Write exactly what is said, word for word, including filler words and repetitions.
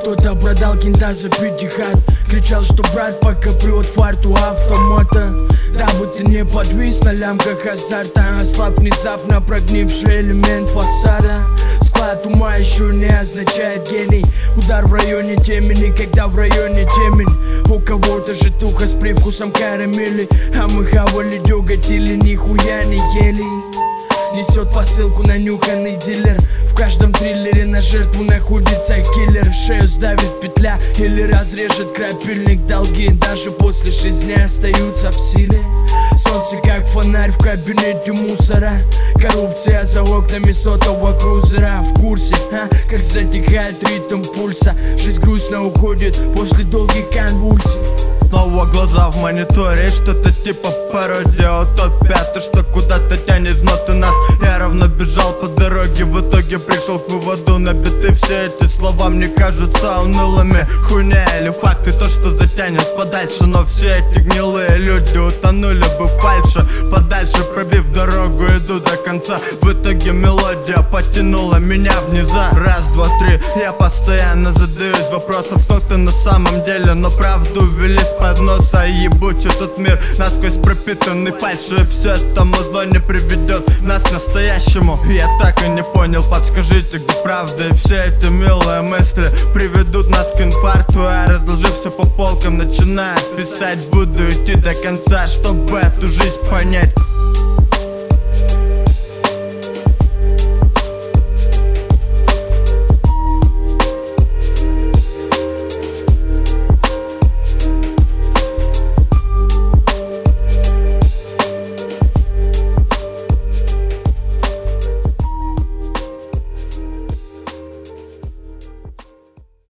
Кто-то продал кента за пятихат, кричал, что брат пока прет фарту автомата. Дабы ты не подвис на лямках азарта, ослаб внезапно прогнивший элемент фасада. Склад ума еще не означает гений. Удар в районе темени, когда в районе темень. У кого-то же туха с привкусом карамели, а мы хавали, дюгатили, нихуя не ели. Несет посылку нанюханный дилер. В каждом триллере на жертву находится киллер. Шею сдавит петля или разрежет крапильник. Долги даже после жизни остаются в силе. Солнце как фонарь в кабинете мусора. Коррупция за окнами сотого крузера. В курсе, а? Как затихает ритм пульса. Жизнь грустно уходит после долгих конвульсий. Снова глаза в мониторе, что-то типа пародия утопия. Ты что куда-то тянешь ноты нас. Я равно бежал по дороге, в итоге пришел к выводу. Набиты все эти слова мне кажутся унылыми. Хуйня или факты, то что затянет подальше. Но все эти гнилые люди утонули бы в фальше. Подальше пробив дорогу, иду до конца. В итоге мелодия потянула меня вниза. Раз, два, три, я постоянно задаюсь вопросом, кто ты на самом деле. Но правду ввели с подноса, ебучий тот мир насквозь пропитанный фальшью. Все это музло не приведет нас к настоящему. Я так и не понял, подскажите, где правда. И все эти милые мысли приведут нас к инфаркту. Я разложив все по полкам, начинаю писать. Буду идти до конца, чтобы эту жизнь понять.